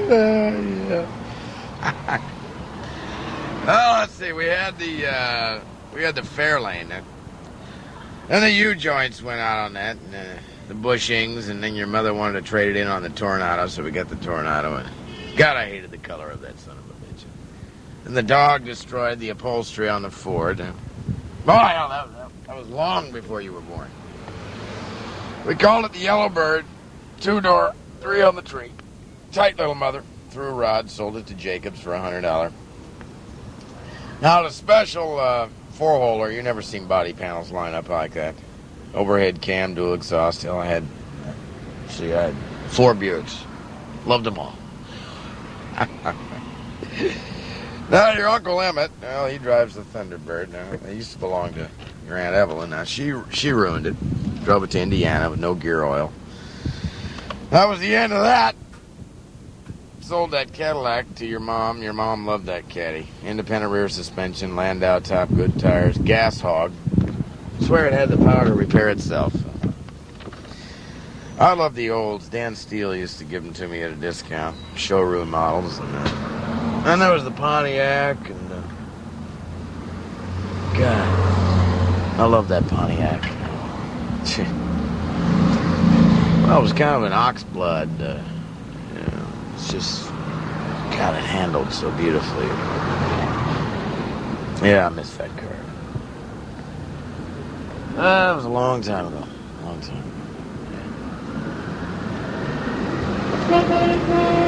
Yeah. Well, let's see. We had the Fairlane, and the U joints went out on that, and the bushings, and then your mother wanted to trade it in on the Tornado, so we got the Tornado. And God, I hated the color of that son of a bitch. And the dog destroyed the upholstery on the Ford. Oh, hell, that was long before you were born. We called it the Yellowbird, 2-door, 3 on the tree. Tight little mother. Threw a rod, sold it to Jacobs for $100. Now, the special four-holer, you never seen body panels line up like that. Overhead cam, dual exhaust. Hell, I had 4 Buicks. Loved them all. Now, your Uncle Emmett, well, he drives the Thunderbird now. It used to belong to your Aunt Evelyn. Now, she ruined it. Drove it to Indiana with no gear oil. That was the end of that. Sold that Cadillac to your mom. Your mom loved that caddy. Independent rear suspension, Landau top, good tires, gas hog. I swear it had the power to repair itself. I love the olds. Dan Steele used to give them to me at a discount. Showroom models. And there was the Pontiac. And God, I love that Pontiac. Well, it was kind of an oxblood. It's just, God, it handled so beautifully. Yeah, I miss that car. That was a long time ago. Long time. Yeah.